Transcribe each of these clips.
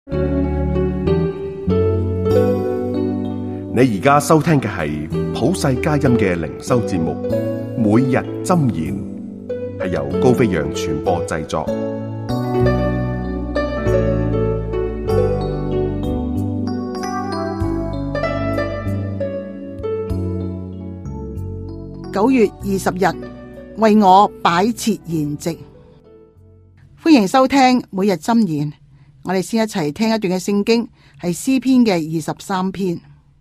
你而家收聽嘅係普世佳音嘅靈修節目，每日箴言，係由高飛揚傳播製作。 9月20日，為我擺設筵席。歡迎收聽每日箴言。我哋先一齊聽一段嘅聖經，係詩篇嘅23篇。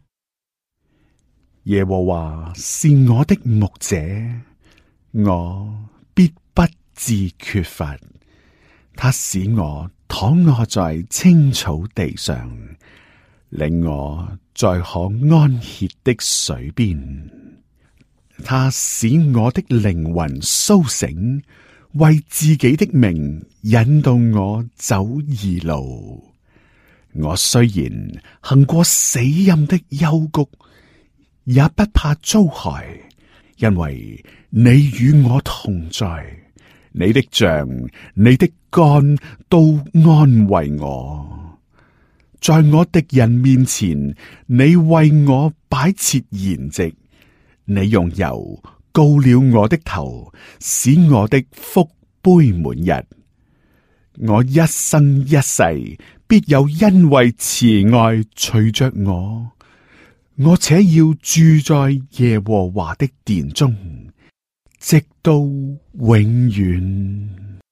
耶和華是我的牧者，我必不致缺乏。他使我躺臥在青草地上，領我在可安歇的水邊。他使我的靈魂蘇醒，為自己的名引導我走義路。我雖然行過死蔭的幽谷，也不怕遭害，因為你與我同在，你的杖、你的竿都安慰我。在我敵人面前，你為我擺設筵席，你用油膏了我的頭，使我的福杯滿溢。我一生一世必有恩惠慈愛隨着我。我且要住在耶和華的殿中，直到永遠。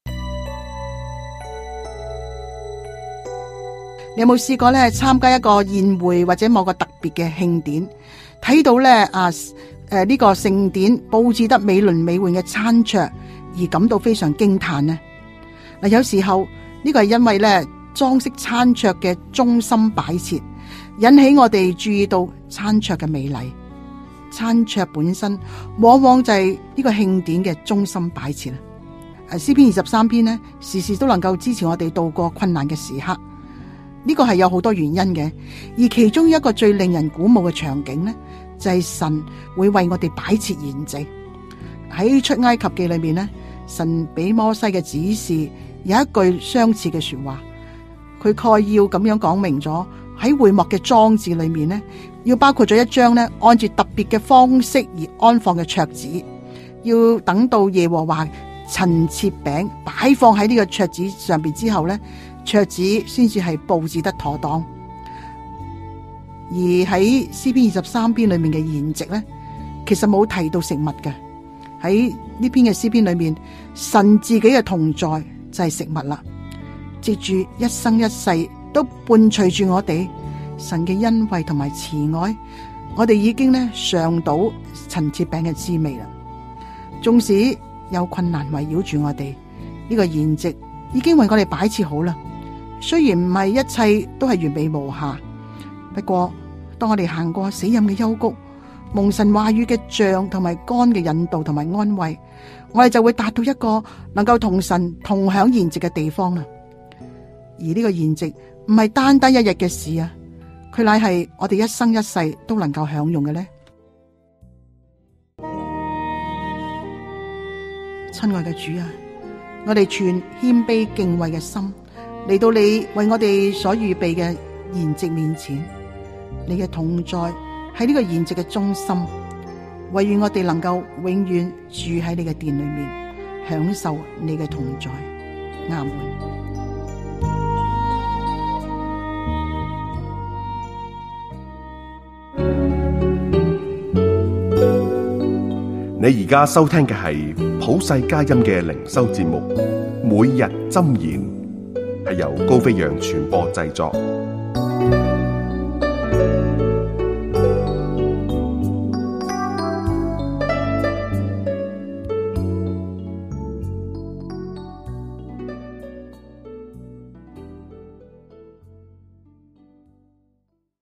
你有冇試過咧參加一個宴會或者某個特別嘅慶典，睇到咧呢個盛典佈置得美輪美奐嘅餐桌，而感到非常驚嘆呢？嗱，有時候呢個係因為咧裝飾餐桌嘅中心擺設，引起我哋注意到餐桌嘅美麗。餐桌本身往往就係呢個慶典嘅中心擺設啦。詩篇23篇呢，時時都能夠支持我哋度過困難嘅時刻。呢個係有好多原因嘅，而其中一個最令人鼓舞嘅場景呢，就係神會為我哋擺設筵席。喺出埃及記裏面呢，神俾摩西嘅指示有一句相似嘅說話，佢概要咁樣講明咗喺會幕嘅裝置裏面呢，要包括咗一張呢按住特別嘅方式而安放嘅桌子，要等到耶和華陳設餅擺放喺呢個桌子上邊之後呢，桌子先至係布置得妥當。而喺詩篇23篇裏面嘅筵席呢，其實冇提到食物嘅。喺呢篇嘅詩篇裏面，神自己嘅同在就係食物啦。藉住一生一世都伴隨住我哋，神嘅恩惠同埋慈愛，我哋已經呢嘗到陳設餅嘅滋味啦。縱使有困難圍繞住我哋，呢個筵席已經為我哋擺設好啦。雖然唔係一切都係完美無瑕，不過當我哋行過死蔭嘅幽谷，蒙神話語嘅杖同埋竿嘅引導同埋安慰，我哋就會達到一個能夠同神同享筵席嘅地方啦。而呢個筵席唔係單單一日嘅事啊，佢乃係我哋一生一世都能夠享用嘅呢。親愛嘅主啊，我哋全謙卑敬畏嘅心嚟到你為我哋所預備嘅筵席面前，你嘅同在喺呢個筵席嘅中心，惟願我哋能夠永遠住喺你嘅殿裏面，享受你嘅同在。阿門。 你而家收聽嘅係普世佳音嘅靈修節目，每日箴言，係由高飛揚傳播製作。